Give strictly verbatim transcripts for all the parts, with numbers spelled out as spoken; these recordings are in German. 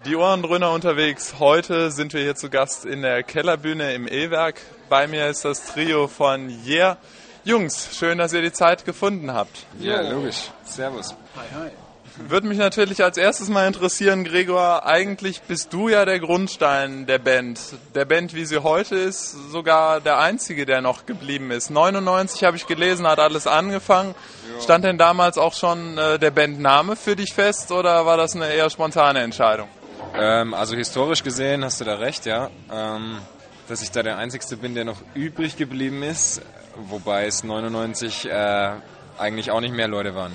Die Ohrendröhner unterwegs. Heute sind wir hier zu Gast in der Kellerbühne im E-Werk. Bei mir ist das Trio von Yeah. Jungs, schön, dass ihr die Zeit gefunden habt. Ja, logisch. Servus. Hi, hi. Würde mich natürlich als erstes mal interessieren, Gregor, eigentlich bist du ja der Grundstein der Band. Der Band, wie sie heute ist, sogar der einzige, der noch geblieben ist. neunundneunzig habe ich gelesen, hat alles angefangen. Ja. Stand denn damals auch schon äh, der Bandname für dich fest oder war das eine eher spontane Entscheidung? Ähm, also historisch gesehen hast du da recht, ja. Ähm, dass ich da der Einzige bin, der noch übrig geblieben ist, wobei es neunundneunzig äh, eigentlich auch nicht mehr Leute waren.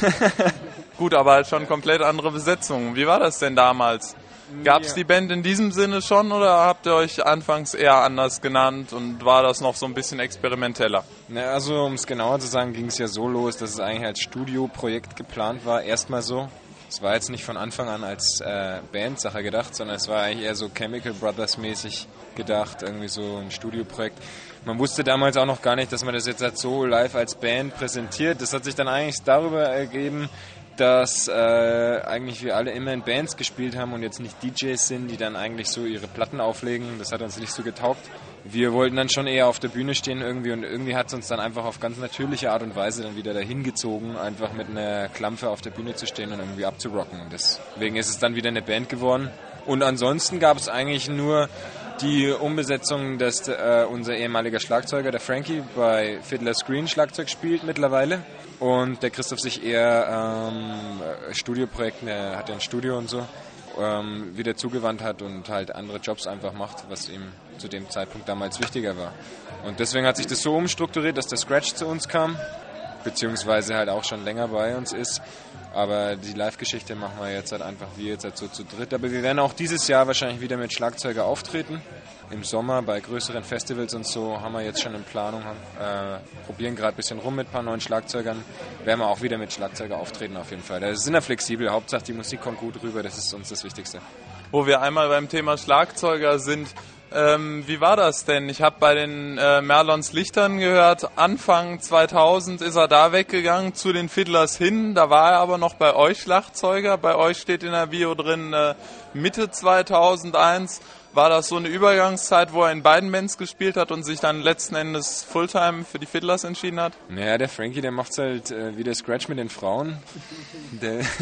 Gut, aber halt schon komplett andere Besetzungen. Wie war das denn damals? Gab es ja. die Band in diesem Sinne schon oder habt ihr euch anfangs eher anders genannt und war das noch so ein bisschen experimenteller? Na, also um es genauer zu sagen, ging es ja so los, dass es eigentlich als Studioprojekt geplant war, erstmal so. Es war jetzt nicht von Anfang an als äh, Bandsache gedacht, sondern es war eigentlich eher so Chemical Brothers mäßig gedacht, irgendwie so ein Studioprojekt. Man wusste damals auch noch gar nicht, dass man das jetzt halt so live als Band präsentiert. Das hat sich dann eigentlich darüber ergeben, dass äh, eigentlich wir alle immer in Bands gespielt haben und jetzt nicht D Js sind, die dann eigentlich so ihre Platten auflegen. Das hat uns nicht so getaugt. Wir wollten dann schon eher auf der Bühne stehen irgendwie und irgendwie hat es uns dann einfach auf ganz natürliche Art und Weise dann wieder dahin gezogen, einfach mit einer Klampfe auf der Bühne zu stehen und irgendwie abzurocken. Und deswegen ist es dann wieder eine Band geworden. Und ansonsten gab es eigentlich nur die Umbesetzung, dass äh, unser ehemaliger Schlagzeuger, der Frankie, bei Fiddler's Green Schlagzeug spielt mittlerweile. Und der Christoph sich eher ähm, Studioprojekten, er hat ja ein Studio und so, ähm, wieder zugewandt hat und halt andere Jobs einfach macht, was ihm zu dem Zeitpunkt damals wichtiger war. Und deswegen hat sich das so umstrukturiert, dass der Scratch zu uns kam, beziehungsweise halt auch schon länger bei uns ist. Aber die Live-Geschichte machen wir jetzt halt einfach wie jetzt halt so zu dritt. Aber wir werden auch dieses Jahr wahrscheinlich wieder mit Schlagzeuger auftreten. Im Sommer bei größeren Festivals und so haben wir jetzt schon in Planung. Äh, probieren gerade ein bisschen rum mit ein paar neuen Schlagzeugern. Werden wir auch wieder mit Schlagzeuger auftreten auf jeden Fall. Da sind wir flexibel. Hauptsache die Musik kommt gut rüber. Das ist uns das Wichtigste. Wo wir einmal beim Thema Schlagzeuger sind, ähm, wie war das denn? Ich habe bei den äh, Merlons Lichtern gehört, Anfang zweitausend ist er da weggegangen zu den Fiddlers hin. Da war er aber noch bei euch Schlagzeuger. Bei euch steht in der Bio drin äh, Mitte zweitausendeins. War das so eine Übergangszeit, wo er in beiden Bands gespielt hat und sich dann letzten Endes Fulltime für die Fiddlers entschieden hat? Naja, der Frankie, der macht's halt äh, wie der Scratch mit den Frauen. Der Ich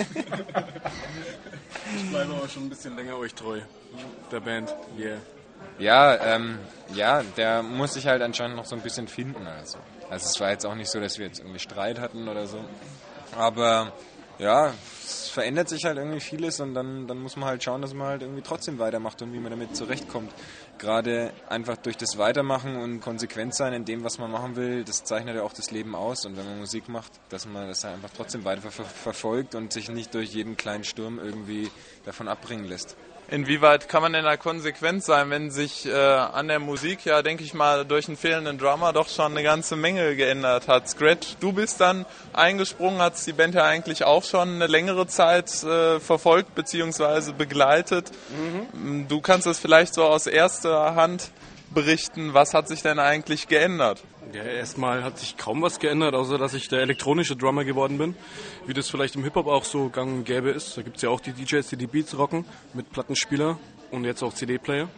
bleibe aber schon ein bisschen länger euch treu, der Band. Yeah. Ja, ähm, ja, der muss sich halt anscheinend noch so ein bisschen finden. Also. also es war jetzt auch nicht so, dass wir jetzt irgendwie Streit hatten oder so. Aber ja, es verändert sich halt irgendwie vieles und dann, dann muss man halt schauen, dass man halt irgendwie trotzdem weitermacht und wie man damit zurechtkommt. Gerade einfach durch das Weitermachen und konsequent sein in dem, was man machen will, das zeichnet ja auch das Leben aus. Und wenn man Musik macht, dass man das einfach trotzdem weiter ver- verfolgt und sich nicht durch jeden kleinen Sturm irgendwie davon abbringen lässt. Inwieweit kann man denn da konsequent sein, wenn sich äh, an der Musik ja, denke ich mal, durch einen fehlenden Drummer doch schon eine ganze Menge geändert hat? Scratch, du bist dann eingesprungen, hast die Band ja eigentlich auch schon eine längere Zeit äh, verfolgt bzw. begleitet. Mhm. Du kannst das vielleicht so aus erster Hand berichten. Was hat sich denn eigentlich geändert? Ja, erstmal hat sich kaum was geändert, außer dass ich der elektronische Drummer geworden bin. Wie das vielleicht im Hip-Hop auch so gang und gäbe ist. Da gibt es ja auch die D Js, die die Beats rocken mit Plattenspieler und jetzt auch C D-Player.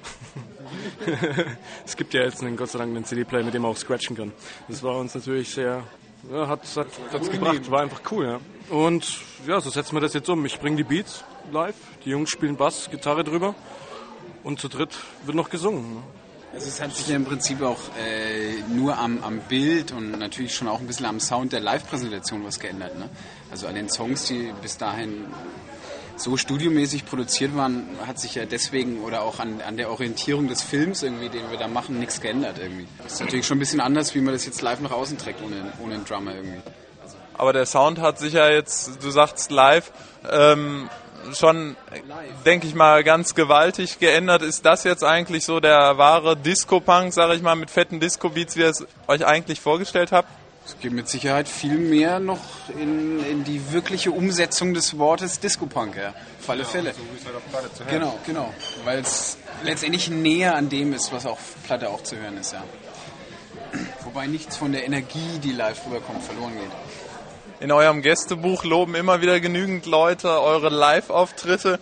Es gibt ja jetzt einen, Gott sei Dank einen C D-Player, mit dem man auch scratchen kann. Das war uns natürlich sehr, ja, hat es hat, gebracht, war einfach cool. Ja. Und ja, so setzen wir das jetzt um. Ich bringe die Beats live, die Jungs spielen Bass, Gitarre drüber und zu dritt wird noch gesungen. Ne? Also es hat sich ja im Prinzip auch äh, nur am, am Bild und natürlich schon auch ein bisschen am Sound der Live-Präsentation was geändert. Ne? Also an den Songs, die bis dahin so studiomäßig produziert waren, hat sich ja deswegen oder auch an, an der Orientierung des Films irgendwie, den wir da machen, nichts geändert irgendwie. Das ist natürlich schon ein bisschen anders, wie man das jetzt live nach außen trägt, ohne, ohne einen Drummer irgendwie. Aber der Sound hat sich ja jetzt, du sagst live, ähm, schon, denke ich mal, ganz gewaltig geändert. Ist das jetzt eigentlich so der wahre Disco-Punk, sage ich mal, mit fetten Disco-Beats, wie ihr es euch eigentlich vorgestellt habt? Es geht mit Sicherheit viel mehr noch in, in die wirkliche Umsetzung des Wortes Disco-Punk, ja. Auf alle Fälle. So wie es halt auch gerade zu hören. Genau, genau. Weil es letztendlich näher an dem ist, was auf Platte auch zu hören ist, ja. Wobei nichts von der Energie, die live rüberkommt, verloren geht. In eurem Gästebuch loben immer wieder genügend Leute eure Live-Auftritte.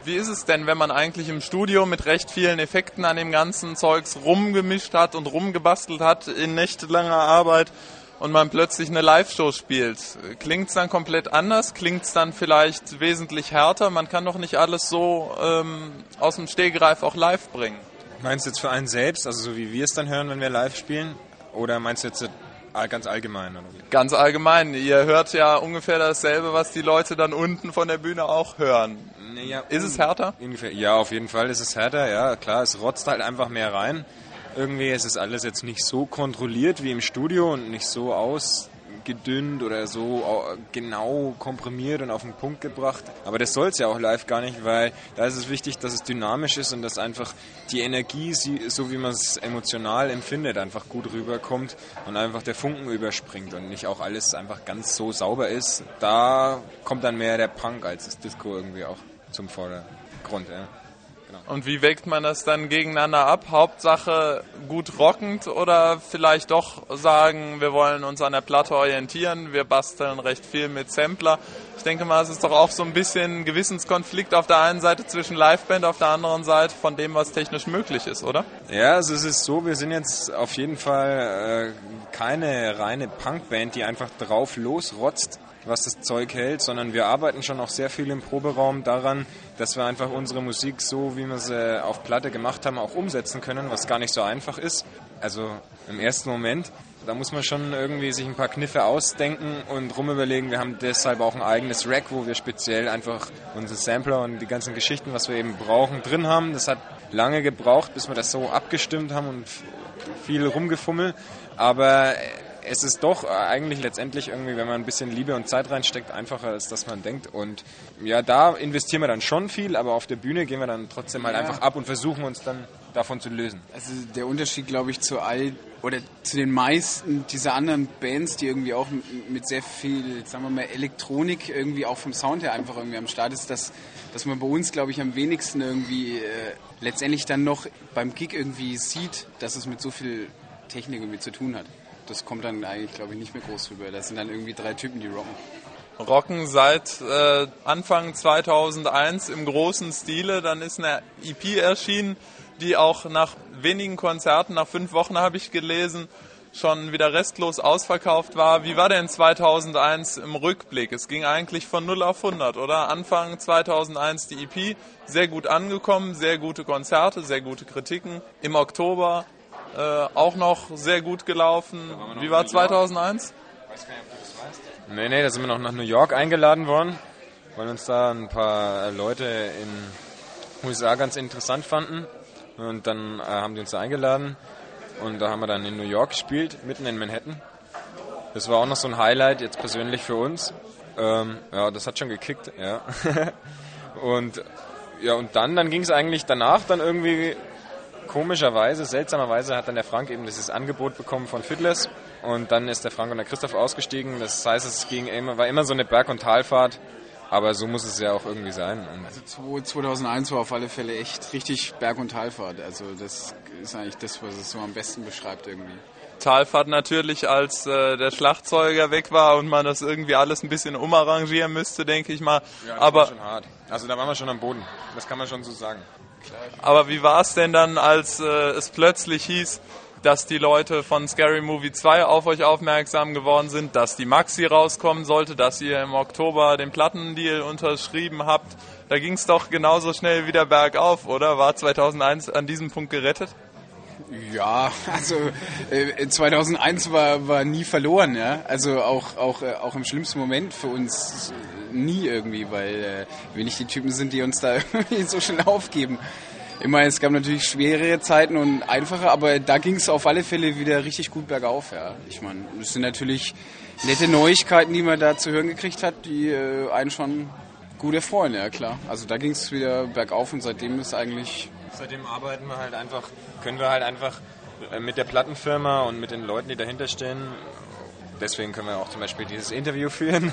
Wie ist es denn, wenn man eigentlich im Studio mit recht vielen Effekten an dem ganzen Zeugs rumgemischt hat und rumgebastelt hat in nächtelanger Arbeit und man plötzlich eine Live-Show spielt? Klingt es dann komplett anders? Klingt es dann vielleicht wesentlich härter? Man kann doch nicht alles so ähm, aus dem Stegreif auch live bringen. Meinst du jetzt für einen selbst, also so wie wir es dann hören, wenn wir live spielen? Oder meinst du jetzt ganz allgemein? Oder wie? Ganz allgemein. Ihr hört ja ungefähr dasselbe, was die Leute dann unten von der Bühne auch hören. Ja, ist es härter? Ungefähr, ja, auf jeden Fall ist es härter. Ja, klar, es rotzt halt einfach mehr rein. Irgendwie ist es alles jetzt nicht so kontrolliert wie im Studio und nicht so ausgedünnt oder so genau komprimiert und auf den Punkt gebracht. Aber das soll es ja auch live gar nicht, weil da ist es wichtig, dass es dynamisch ist und dass einfach die Energie, so wie man es emotional empfindet, einfach gut rüberkommt und einfach der Funken überspringt und nicht auch alles einfach ganz so sauber ist. Da kommt dann mehr der Punk als das Disco irgendwie auch zum Vordergrund. Ja. Genau. Und wie wägt man das dann gegeneinander ab? Hauptsache gut rockend oder vielleicht doch sagen, wir wollen uns an der Platte orientieren, wir basteln recht viel mit Sampler. Ich denke mal, es ist doch auch so ein bisschen ein Gewissenskonflikt auf der einen Seite zwischen Liveband, auf der anderen Seite von dem, was technisch möglich ist, oder? Ja, also es ist so, wir sind jetzt auf jeden Fall äh, keine reine Punkband, die einfach drauf losrotzt, was das Zeug hält, sondern wir arbeiten schon auch sehr viel im Proberaum daran, dass wir einfach unsere Musik so, wie wir sie auf Platte gemacht haben, auch umsetzen können, was gar nicht so einfach ist. Also im ersten Moment, da muss man schon irgendwie sich ein paar Kniffe ausdenken und rumüberlegen. Wir haben deshalb auch ein eigenes Rack, wo wir speziell einfach unsere Sampler und die ganzen Geschichten, was wir eben brauchen, drin haben. Das hat lange gebraucht, bis wir das so abgestimmt haben und viel rumgefummelt. Aber es ist doch eigentlich letztendlich irgendwie, wenn man ein bisschen Liebe und Zeit reinsteckt, einfacher als dass man denkt. Und ja, da investieren wir dann schon viel, aber auf der Bühne gehen wir dann trotzdem halt ja. einfach ab und versuchen uns dann davon zu lösen. Also der Unterschied, glaube ich, zu all oder zu den meisten dieser anderen Bands, die irgendwie auch mit sehr viel, sagen wir mal, Elektronik irgendwie auch vom Sound her einfach irgendwie am Start ist, dass, dass man bei uns, glaube ich, am wenigsten irgendwie äh, letztendlich dann noch beim Gig irgendwie sieht, dass es mit so viel Technik irgendwie zu tun hat. Das kommt dann eigentlich, glaube ich, nicht mehr groß rüber. Das sind dann irgendwie drei Typen, die rocken. Rocken seit äh, Anfang zweitausendeins im großen Stile. Dann ist eine E P erschienen, die auch nach wenigen Konzerten, nach fünf Wochen habe ich gelesen, schon wieder restlos ausverkauft war. Wie war denn zweitausendeins im Rückblick? Es ging eigentlich von null auf hundert, oder? Anfang zweitausendeins die E P, sehr gut angekommen, sehr gute Konzerte, sehr gute Kritiken. Im Oktober Äh, auch noch sehr gut gelaufen. Wie war zweitausendeins? Ich weiß gar nicht, ob du das weißt. Nee, nee, da sind wir noch nach New York eingeladen worden, weil uns da ein paar Leute in den U S A ganz interessant fanden. Und dann äh, haben die uns da eingeladen und da haben wir dann in New York gespielt, mitten in Manhattan. Das war auch noch so ein Highlight jetzt persönlich für uns. Ähm, ja, das hat schon gekickt, ja. und ja, und dann, dann ging es eigentlich danach dann irgendwie komischerweise, seltsamerweise hat dann der Frank eben dieses Angebot bekommen von Fiddlers und dann ist der Frank und der Christoph ausgestiegen. Das heißt, es ging immer, war immer so eine Berg- und Talfahrt, aber so muss es ja auch irgendwie sein. Und also zweitausendeins war auf alle Fälle echt richtig Berg- und Talfahrt. Also das ist eigentlich das, was es so am besten beschreibt irgendwie. Talfahrt natürlich, als äh, der Schlagzeuger weg war und man das irgendwie alles ein bisschen umarrangieren müsste, denke ich mal. Ja, das aber war schon hart. Also da waren wir schon am Boden. Das kann man schon so sagen. Aber wie war es denn dann, als äh, es plötzlich hieß, dass die Leute von Scary Movie zwei auf euch aufmerksam geworden sind, dass die Maxi rauskommen sollte, dass ihr im Oktober den Plattendeal unterschrieben habt? Da ging es doch genauso schnell wieder bergauf, oder? War zweitausendeins an diesem Punkt gerettet? Ja, also äh, zweitausendeins war, war nie verloren, ja. Also auch, auch, äh, auch im schlimmsten Moment für uns äh, nie irgendwie, weil äh, wir nicht die Typen sind, die uns da irgendwie so schnell aufgeben. Ich meine, es gab natürlich schwerere Zeiten und einfache, aber da ging es auf alle Fälle wieder richtig gut bergauf, ja. Ich meine, das sind natürlich nette Neuigkeiten, die man da zu hören gekriegt hat, die äh, einen schon gut erfreuen, ja klar. Also da ging es wieder bergauf und seitdem ist eigentlich... Seitdem arbeiten wir halt einfach, können wir halt einfach mit der Plattenfirma und mit den Leuten, die dahinter stehen, deswegen können wir auch zum Beispiel dieses Interview führen.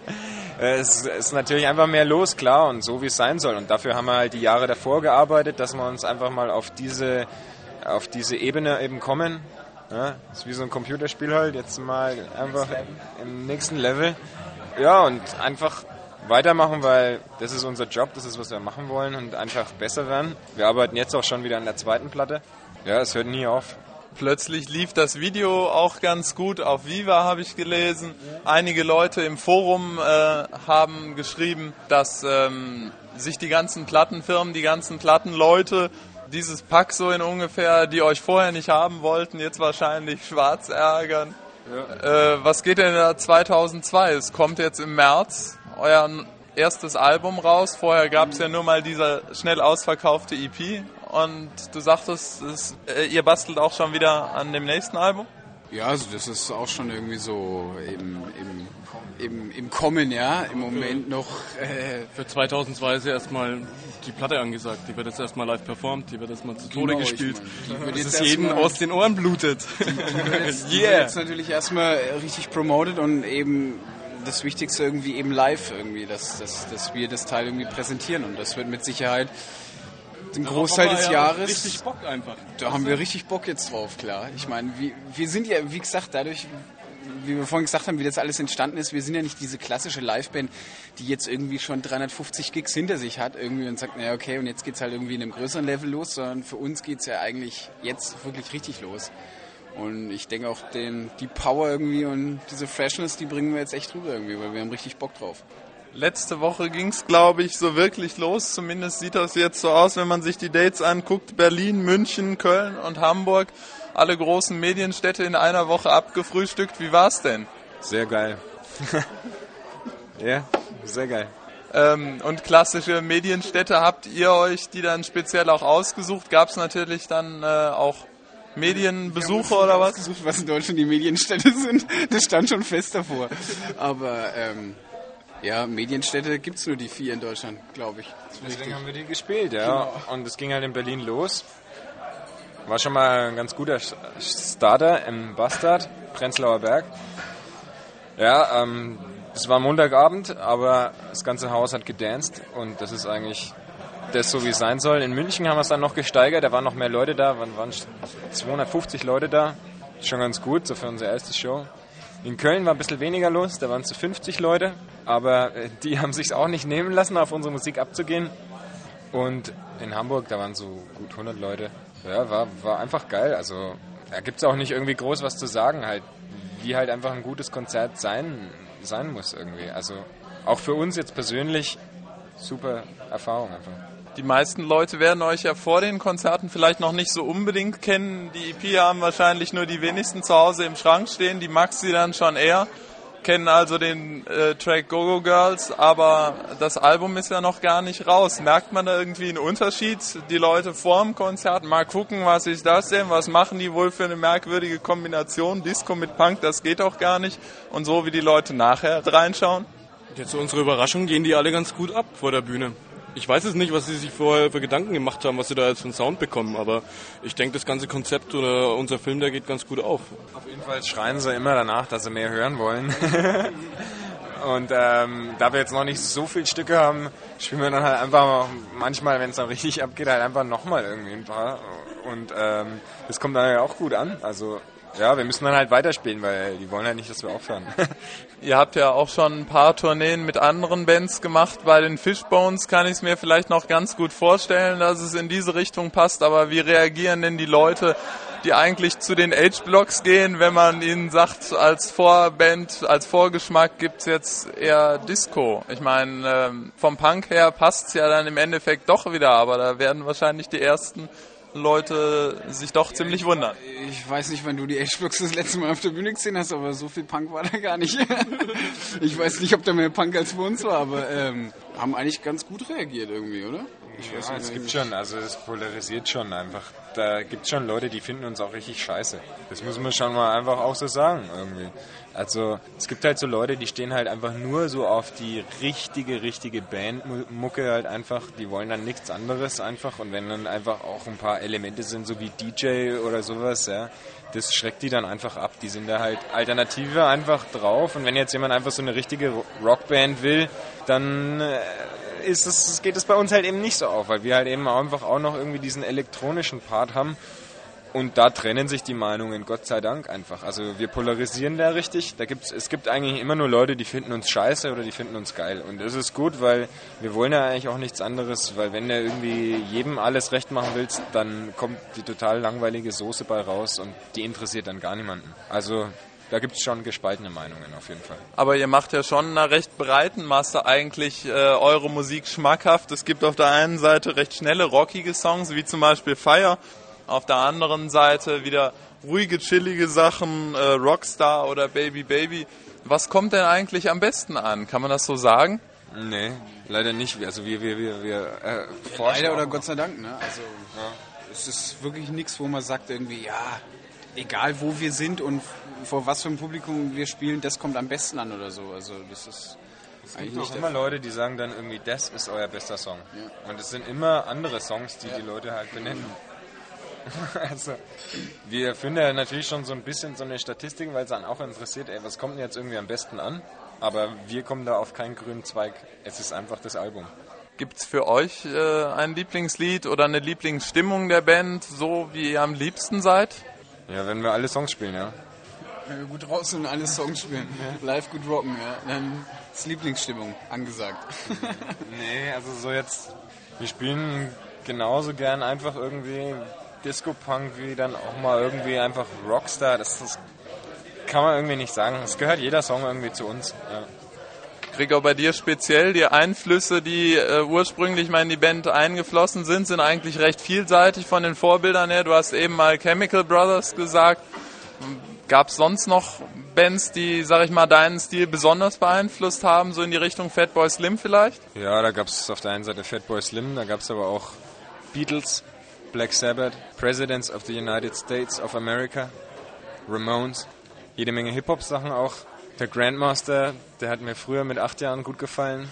Es ist natürlich einfach mehr los, klar, und so wie es sein soll. Und dafür haben wir halt die Jahre davor gearbeitet, dass wir uns einfach mal auf diese, auf diese Ebene eben kommen. Ja, das ist wie so ein Computerspiel halt, jetzt mal einfach im nächsten Level. Ja, und einfach weitermachen, weil das ist unser Job, das ist, was wir machen wollen und einfach besser werden. Wir arbeiten jetzt auch schon wieder an der zweiten Platte. Ja, es hört nie auf. Plötzlich lief das Video auch ganz gut auf Viva, habe ich gelesen. Einige Leute im Forum äh, haben geschrieben, dass ähm, sich die ganzen Plattenfirmen, die ganzen Plattenleute dieses Pack so in ungefähr, die euch vorher nicht haben wollten, jetzt wahrscheinlich schwarz ärgern. Ja. Äh, was geht denn da zweitausendzwei? Es kommt jetzt im März euer erstes Album raus. Vorher gab es ja nur mal diese schnell ausverkaufte E P. Und du sagtest, es, äh, ihr bastelt auch schon wieder an dem nächsten Album? Ja, also das ist auch schon irgendwie so im, im, im, im Kommen, ja, im Moment noch. Äh Für zweitausendzwei ist ja erstmal die Platte angesagt, die wird jetzt erstmal live performt, die wird erstmal zu Tode genau, gespielt, dass es jedem aus den Ohren blutet. Die, die, wird jetzt, die yeah. wird jetzt natürlich erstmal richtig promoted und eben das Wichtigste irgendwie eben live irgendwie, dass, dass, dass wir das Teil irgendwie präsentieren und das wird mit Sicherheit den Großteil des ja Jahres. Richtig Bock einfach. Da haben wir richtig Bock jetzt drauf, klar. Ich meine, wir, wir sind ja, wie gesagt, dadurch, wie wir vorhin gesagt haben, wie das alles entstanden ist, wir sind ja nicht diese klassische Liveband, die jetzt irgendwie schon dreihundertfünfzig Gigs hinter sich hat irgendwie und sagt, naja, okay, und jetzt geht's halt irgendwie in einem größeren Level los, sondern für uns geht's ja eigentlich jetzt wirklich richtig los. Und ich denke auch, den, die Power irgendwie und diese Freshness, die bringen wir jetzt echt rüber irgendwie, weil wir haben richtig Bock drauf. Letzte Woche ging es, glaube ich, so wirklich los. Zumindest sieht das jetzt so aus, wenn man sich die Dates anguckt. Berlin, München, Köln und Hamburg. Alle großen Medienstädte in einer Woche abgefrühstückt. Wie war's denn? Sehr geil. Ja, sehr geil. Ähm, und klassische Medienstädte, habt ihr euch die dann speziell auch ausgesucht? Gab es natürlich dann äh, auch Medienbesuche oder was? Ausgesucht, was in Deutschland die Medienstädte sind. Das stand schon fest davor. Aber ähm ja, Medienstädte gibt es nur die vier in Deutschland, glaube ich. Deswegen haben wir die gespielt, ja. Genau. Und es ging halt in Berlin los. War schon mal ein ganz guter Starter im Bastard, Prenzlauer Berg. Ja, ähm, es war Montagabend, aber das ganze Haus hat gedanced und das ist eigentlich das so, wie es sein soll. In München haben wir es dann noch gesteigert, da waren noch mehr Leute da, waren zweihundertfünfzig Leute da. Schon ganz gut, so für unsere erste Show. In Köln war ein bisschen weniger los, da waren es zu fünfzig Leute, aber die haben sich auch nicht nehmen lassen, auf unsere Musik abzugehen. Und in Hamburg, da waren so gut hundert Leute. Ja, war, war einfach geil. Also da gibt es auch nicht irgendwie groß was zu sagen, halt, wie halt einfach ein gutes Konzert sein, sein muss irgendwie. Also auch für uns jetzt persönlich super Erfahrung einfach. Die meisten Leute werden euch ja vor den Konzerten vielleicht noch nicht so unbedingt kennen. Die E P haben wahrscheinlich nur die wenigsten zu Hause im Schrank stehen, die Maxi dann schon eher. Kennen also den äh, Track Go-Go Girls, aber das Album ist ja noch gar nicht raus. Merkt man da irgendwie einen Unterschied? Die Leute vor dem Konzert, mal gucken, was ist das denn? Was machen die wohl für eine merkwürdige Kombination? Disco mit Punk, das geht doch gar nicht. Und so wie die Leute nachher reinschauen. Jetzt zu unserer Überraschung gehen die alle ganz gut ab vor der Bühne. Ich weiß jetzt nicht, was sie sich vorher für Gedanken gemacht haben, was sie da jetzt für einen Sound bekommen, aber ich denke, das ganze Konzept oder unser Film, der geht ganz gut auf. Auf jeden Fall schreien sie immer danach, dass sie mehr hören wollen. Und ähm, da wir jetzt noch nicht so viele Stücke haben, spielen wir dann halt einfach manchmal, wenn es dann richtig abgeht, halt einfach nochmal irgendwie ein paar. Und ähm, das kommt dann ja auch gut an. Also ja, wir müssen dann halt weiterspielen, weil die wollen halt nicht, dass wir aufhören. Ihr habt ja auch schon ein paar Tourneen mit anderen Bands gemacht. Bei den Fishbones kann ich es mir vielleicht noch ganz gut vorstellen, dass es in diese Richtung passt. Aber wie reagieren denn die Leute, die eigentlich zu den H-Blocks gehen, wenn man ihnen sagt, als Vorband, als Vorgeschmack gibt's jetzt eher Disco? Ich meine, vom Punk her passt's ja dann im Endeffekt doch wieder, aber da werden wahrscheinlich die ersten Leute sich doch ziemlich wundern. Ich weiß nicht, wann du die H-Blocks das letzte Mal auf der Bühne gesehen hast, aber so viel Punk war da gar nicht. Ich weiß nicht, ob da mehr Punk als für uns war, aber ähm, haben eigentlich ganz gut reagiert irgendwie, oder? Ich weiß ja, nicht, es gibt schon, also es polarisiert schon einfach. Da gibt es schon Leute, die finden uns auch richtig scheiße. Das muss man schon mal einfach auch so sagen irgendwie. Also es gibt halt so Leute, die stehen halt einfach nur so auf die richtige, richtige Bandmucke halt einfach. Die wollen dann nichts anderes einfach. Und wenn dann einfach auch ein paar Elemente sind, so wie D J oder sowas, ja, das schreckt die dann einfach ab. Die sind da halt Alternative einfach drauf. Und wenn jetzt jemand einfach so eine richtige Rockband will, dann äh, ist es, geht es bei uns halt eben nicht so auf, weil wir halt eben einfach auch noch irgendwie diesen elektronischen Part haben. Und da trennen sich die Meinungen, Gott sei Dank einfach. Also wir polarisieren da richtig. Da gibt's, es gibt eigentlich immer nur Leute, die finden uns scheiße oder die finden uns geil. Und das ist gut, weil wir wollen ja eigentlich auch nichts anderes, weil wenn du irgendwie jedem alles recht machen willst, dann kommt die total langweilige Soße bei raus und die interessiert dann gar niemanden. Also da gibt es schon gespaltene Meinungen auf jeden Fall. Aber ihr macht ja schon in einer recht breiten Masse eigentlich äh, eure Musik schmackhaft. Es gibt auf der einen Seite recht schnelle, rockige Songs, wie zum Beispiel Fire. Auf der anderen Seite wieder ruhige, chillige Sachen, äh, Rockstar oder Baby Baby. Was kommt denn eigentlich am besten an? Kann man das so sagen? Nee, leider nicht. Also wir, wir, wir, wir äh, forschen. Leider oder Gott sei Dank, ne? Also ja. Es ist wirklich nichts, wo man sagt irgendwie, ja, egal wo wir sind und vor was für einem Publikum wir spielen, das kommt am besten an oder so. Also das ist es gibt auch immer Leute, die sagen dann irgendwie, das ist euer bester Song. Ja. Und es sind immer andere Songs, die ja. die Leute halt benennen. Also, wir finden ja natürlich schon so ein bisschen so eine Statistik, weil es dann auch interessiert, ey, was kommt denn jetzt irgendwie am besten an? Aber wir kommen da auf keinen grünen Zweig. Es ist einfach das Album. Gibt's für euch äh, ein Lieblingslied oder eine Lieblingsstimmung der Band, so wie ihr am liebsten seid? Ja, wenn wir alle Songs spielen, ja. Wenn wir gut raus und alle Songs spielen, ja. Live gut rocken, ja. Dann ist Lieblingsstimmung angesagt. Nee, also so jetzt, wir spielen genauso gern einfach irgendwie Disco-Punk wie dann auch mal irgendwie einfach Rockstar. Das, das kann man irgendwie nicht sagen. Es gehört jeder Song irgendwie zu uns. Ja. Gregor, bei dir speziell, die Einflüsse, die äh, ursprünglich mal in die Band eingeflossen sind, sind eigentlich recht vielseitig von den Vorbildern her. Du hast eben mal Chemical Brothers gesagt. Gab es sonst noch Bands, die, sag ich mal, deinen Stil besonders beeinflusst haben, so in die Richtung Fatboy Slim vielleicht? Ja, da gab es auf der einen Seite Fatboy Slim, da gab es aber auch Beatles, Black Sabbath, Presidents of the United States of America, Ramones, jede Menge Hip-Hop-Sachen auch. Der Grandmaster, der hat mir früher mit acht Jahren gut gefallen.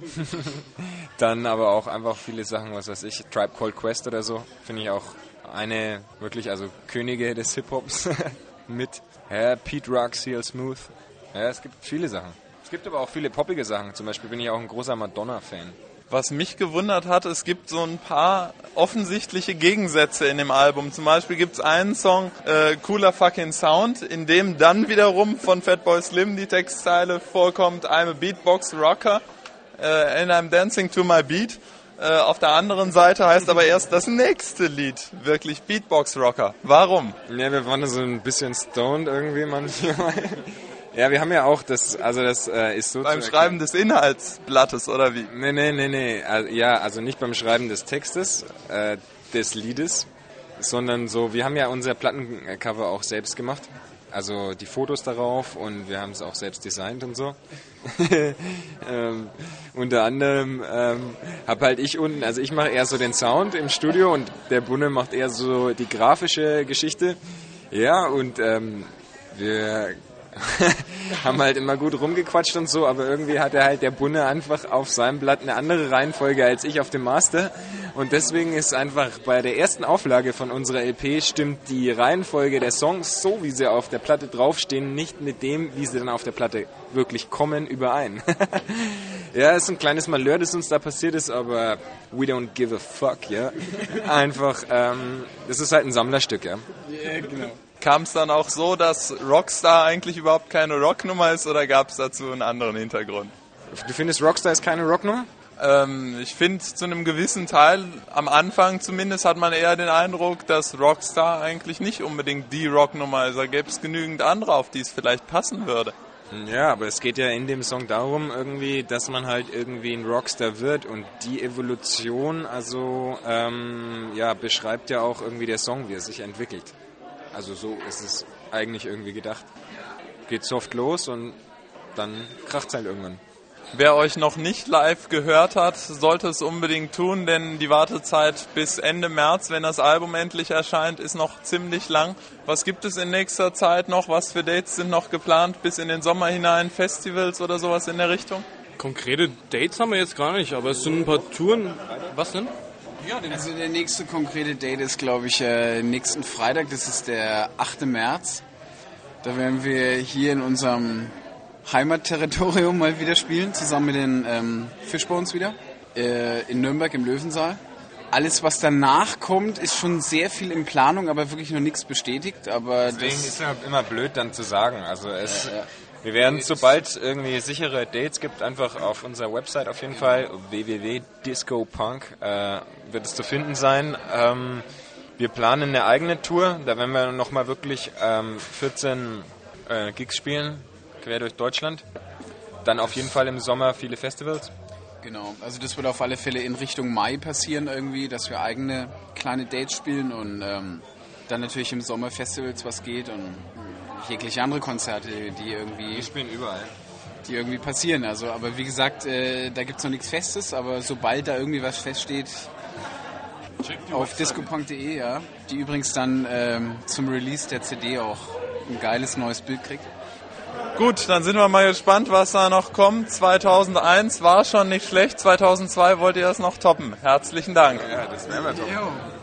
Dann aber auch einfach viele Sachen, was weiß ich, Tribe Called Quest oder so, finde ich auch eine wirklich, also Könige des Hip-Hops mit. Ja, Pete Rock, C L Smooth. Ja, es gibt viele Sachen. Es gibt aber auch viele poppige Sachen. Zum Beispiel bin ich auch ein großer Madonna-Fan. Was mich gewundert hat, es gibt so ein paar offensichtliche Gegensätze in dem Album. Zum Beispiel gibt es einen Song, äh, Cooler Fucking Sound, in dem dann wiederum von Fatboy Slim die Textzeile vorkommt, I'm a Beatbox Rocker äh, and I'm dancing to my beat. Äh, auf der anderen Seite heißt aber erst das nächste Lied wirklich Beatbox Rocker. Warum? Ja, wir waren so ein bisschen stoned irgendwie manchmal. Ja, wir haben ja auch das, also das äh, ist so... Beim Schreiben des Inhaltsblattes, oder wie? Nee, nee, nee, nee. Also, ja, also nicht beim Schreiben des Textes, äh, des Liedes, sondern so, wir haben ja unser Plattencover auch selbst gemacht. Also die Fotos darauf und wir haben es auch selbst designt und so. ähm, unter anderem ähm, habe halt ich unten, also ich mache eher so den Sound im Studio und der Bunne macht eher so die grafische Geschichte. Ja, und ähm, wir... haben halt immer gut rumgequatscht und so, aber irgendwie hatte halt der Bunne einfach auf seinem Blatt eine andere Reihenfolge als ich auf dem Master und deswegen ist einfach bei der ersten Auflage von unserer L P stimmt die Reihenfolge der Songs, so wie sie auf der Platte draufstehen, nicht mit dem, wie sie dann auf der Platte wirklich kommen, überein. Ja, ist ein kleines Malheur, das uns da passiert ist, aber we don't give a fuck, ja. Einfach, ähm, das ist halt ein Sammlerstück, ja. Ja, genau. Kam es dann auch so, dass Rockstar eigentlich überhaupt keine Rocknummer ist oder gab es dazu einen anderen Hintergrund? Du findest Rockstar ist keine Rocknummer? Ähm, ich finde zu einem gewissen Teil, am Anfang zumindest, hat man eher den Eindruck, dass Rockstar eigentlich nicht unbedingt die Rocknummer ist. Da gäbe es genügend andere, auf die es vielleicht passen würde. Ja, aber es geht ja in dem Song darum irgendwie, dass man halt irgendwie ein Rockstar wird und die Evolution, also ähm, ja, beschreibt ja auch irgendwie der Song, wie er sich entwickelt. Also so ist es eigentlich irgendwie gedacht. Geht soft los und dann kracht es halt irgendwann. Wer euch noch nicht live gehört hat, sollte es unbedingt tun, denn die Wartezeit bis Ende März, wenn das Album endlich erscheint, ist noch ziemlich lang. Was gibt es in nächster Zeit noch? Was für Dates sind noch geplant bis in den Sommer hinein? Festivals oder sowas in der Richtung? Konkrete Dates haben wir jetzt gar nicht, aber es sind ein paar Touren. Was denn? Ja, also der nächste konkrete Date ist, glaube ich, äh, nächsten Freitag, das ist der achte März. Da werden wir hier in unserem Heimatterritorium mal wieder spielen, zusammen mit den ähm, Fishbones wieder, äh, in Nürnberg im Löwensaal. alles, was danach kommt, ist schon sehr viel in Planung, aber wirklich noch nichts bestätigt. Aber Deswegen das ist es immer blöd dann zu sagen. Also es, Ja, ja. wir werden, sobald es irgendwie sichere Dates gibt, einfach auf unserer Website auf jeden Fall, w w w punkt disco punk, äh, wird es zu finden sein. Ähm, wir planen eine eigene Tour, da werden wir nochmal wirklich ähm, vierzehn äh, Gigs spielen, quer durch Deutschland. Dann auf jeden Fall im Sommer viele Festivals. Genau, also das wird auf alle Fälle in Richtung Mai passieren irgendwie, dass wir eigene kleine Dates spielen und ähm, dann natürlich im Sommer Festivals was geht und jegliche andere Konzerte, die irgendwie, Wir spielen überall. die irgendwie passieren. Also, aber wie gesagt, äh, da gibt es noch nichts Festes, aber sobald da irgendwie was feststeht, auf disco punk punkt de, ja, die übrigens dann ähm, zum Release der C D auch ein geiles neues Bild kriegt. Gut, dann sind wir mal gespannt, was da noch kommt. zweitausendeins war schon nicht schlecht, zweitausendzwei wollt ihr das noch toppen. Herzlichen Dank. Ja, das werden wir doch. Jo.